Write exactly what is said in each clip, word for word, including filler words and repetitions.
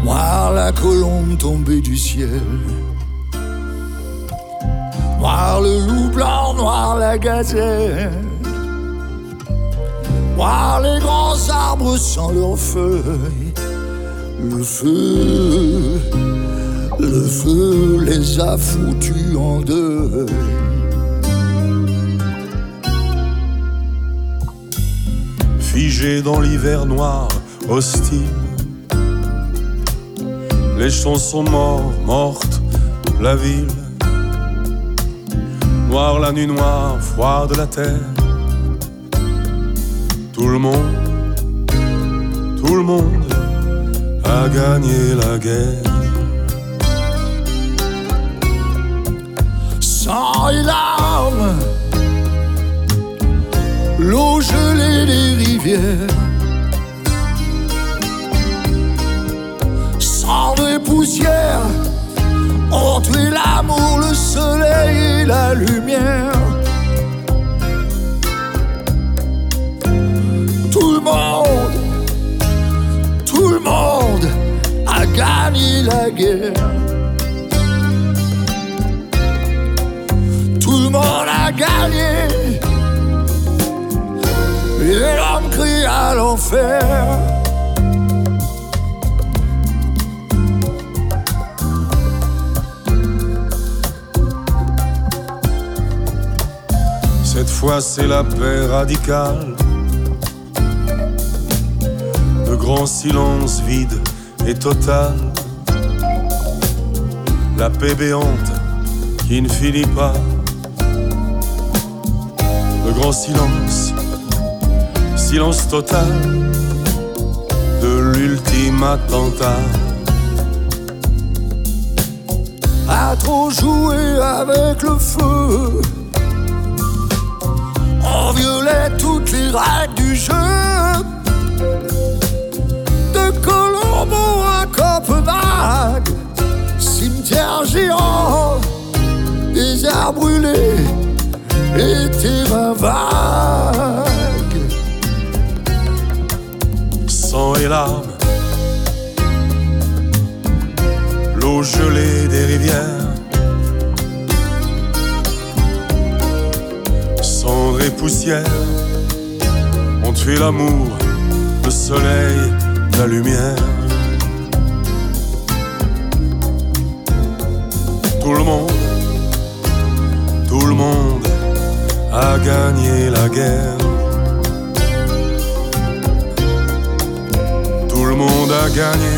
Voir la colombe tomber du ciel, voir le loup blanc, noir la gazelle, voir les grands arbres sans leurs feuilles. Le feu, le feu les a foutus en deuil. Figé dans l'hiver noir, hostile, les chansons morts, mortes, la ville. Noire la nuit noire, froide la terre. Tout le monde, tout le monde a gagné la guerre. Sang et larmes, l'eau gelée des rivières, sang et poussière ont tué l'amour, le soleil et la lumière. Tout le monde, tout le monde a gagné la guerre. Tout le monde a gagné et l'homme crie à l'enfer. Cette fois c'est la paix radicale. Le grand silence vide et total. La paix béante qui ne finit pas. Le grand silence, silence total de l'ultime attentat. A trop joué avec le feu, on violait toutes les règles du jeu. De Colombo à Copenhague, cimetière géant, déserts brûlés et terrains vagues. Sang et larmes, l'eau gelée des rivières, cendres et poussière ont tué l'amour, le soleil, la lumière. Tout le monde, tout le monde a gagné la guerre. Tout le monde a gagné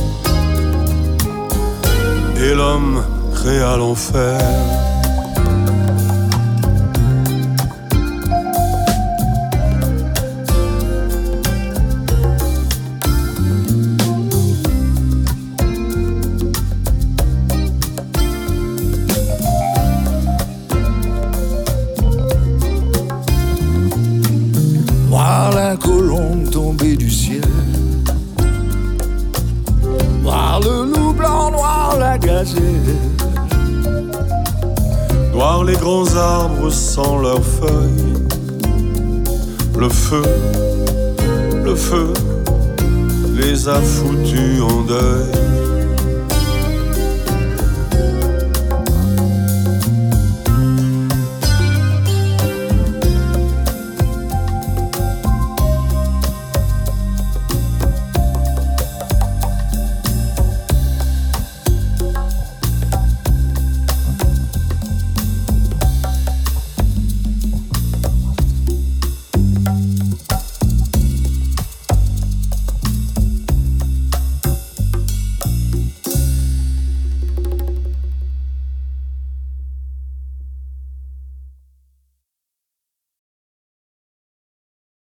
et l'homme créa l'enfer. Voir la colombe tomber du ciel, voir le loup blanc, noir la gazelle, Voir les grands arbres sans leurs feuilles. Le feu, le feu les a foutus en deuil.